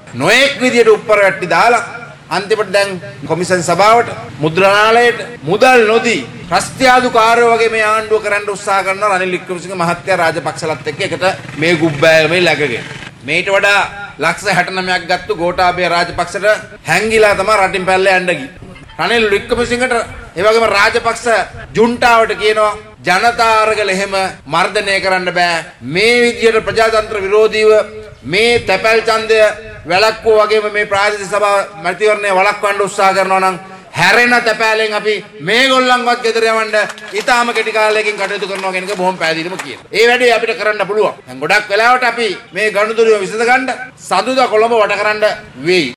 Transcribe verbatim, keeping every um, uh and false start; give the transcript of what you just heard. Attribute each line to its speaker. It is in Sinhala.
Speaker 1: නොඑක් විදියට උඩර වැටි දාලා අන්තිමට දැන් කොමිෂන් සභාවට මුද්‍රණාලයට මුදල් නොදී රස්තියාදුකාරයෝ වගේ මේ ආණ්ඩුව කරන්න උත්සාහ කරනවා රනිල් වික්‍රමසිංහ මහත්තයා රාජපක්ෂලත් එක්ක එකට මේ ගුබ්බෑය මේ läගගෙන. මේට වඩා ලක්ෂ හැට නවයක් ගත්තු ගෝඨාභය රාජපක්ෂට හැංගිලා තමයි රටින් පැල්ල යන්න ගියේ. රනිල් වික්‍රමසිංහට ඒ වගේම රාජපක්ෂ ජුන්ටාවට කියනවා ජනතා අරගල එහෙම මර්ධනය කරන්න බෑ. මේ විදියට ප්‍රජාතන්ත්‍ර විරෝධීව මේ තැපැල් ඡන්දය වැළක්වුවා වගේම මේ ප්‍රාදේශීය සභාව මැතිවරණය වළක්වන්න උත්සාහ කරනවා නම් හැරෙන තැපැලෙන් අපි මේගොල්ලන්වත් ගෙදර යවන්න ඊටාම කෙටි කාලයකින් කටයුතු කරනවා කියන එක බොහොම පැහැදිලිවම කියනවා. ඒ වැඩේ අපිට කරන්න පුළුවන්. දැන් ගොඩක් වෙලාවට අපි මේ ගනුදෙනුව විසඳ ගන්න සඳුදා කොළඹ වට කරන්න වෙයි.